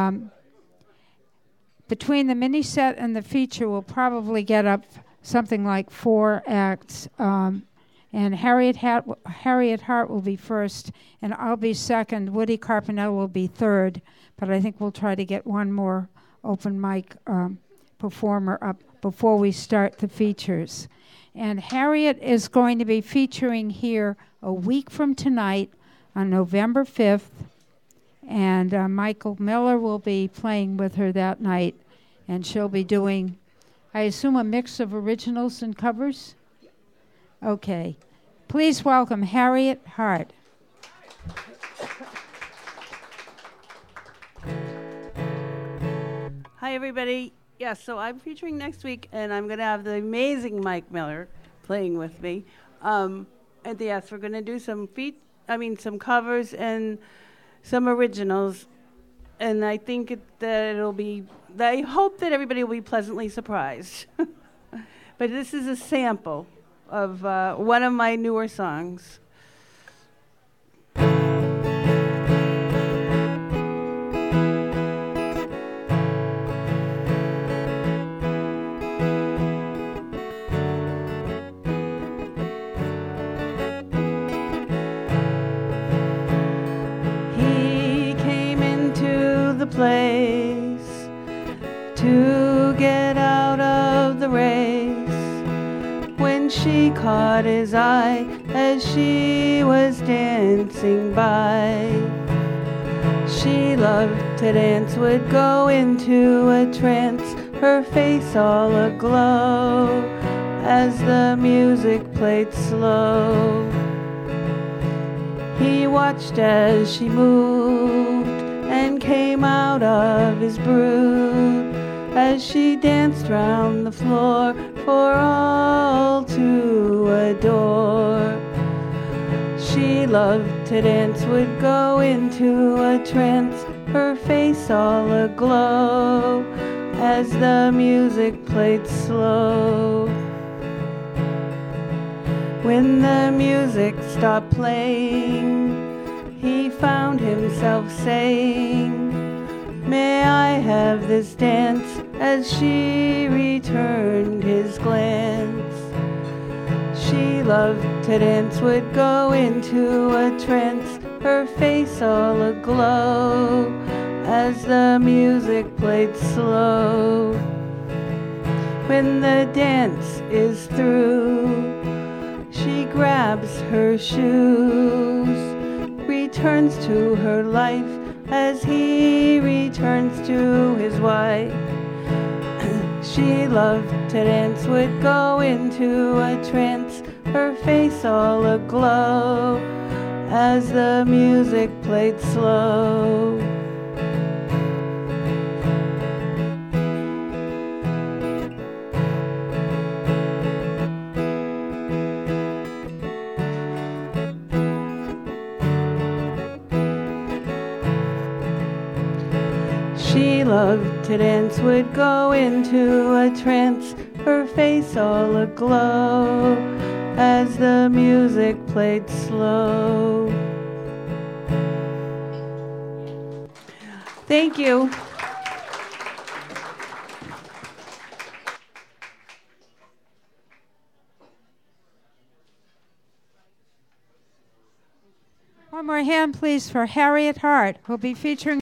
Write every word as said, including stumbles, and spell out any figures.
Um, between the mini set and the feature, we'll probably get up something like four acts. Um, and Harriet, Hat- Harriet Hart will be first, and I'll be second. Woody Carpenter will be third, but I think we'll try to get one more open mic um, performer up before we start the features. And Harriet is going to be featuring here a week from tonight on November fifth, and uh, Michael Miller will be playing with her that night, and she'll be doing, I assume, a mix of originals and covers? Okay. Please welcome Harriet Hart. Hi, everybody. Yeah, so I'm featuring next week, and I'm going to have the amazing Mike Miller playing with me. Um, and yes, we're going to do some feat, I mean, some covers and some originals. And I think it, that it'll be, I hope that everybody will be pleasantly surprised. But this is a sample of uh, one of my newer songs. Place to get out of the race when she caught his eye as she was dancing by. She loved to dance, would go into a trance, her face all aglow as the music played slow. He watched as she moved and came out of his brood as she danced round the floor for all to adore. She loved to dance, would go into a trance, her face all aglow as the music played slow. When the music stopped playing, he found himself saying, "May I have this dance?" as she returned his glance. She loved to dance, would go into a trance, her face all aglow as the music played slow. When the dance is through, she grabs her shoes, returns to her life as he returns to his wife. She loved to dance, would go into a trance, her face all aglow as the music played slow. She loved to dance, would go into a trance, her face all aglow as the music played slow. Thank you. One more hand, please, for Harriet Hart, who'll be featuring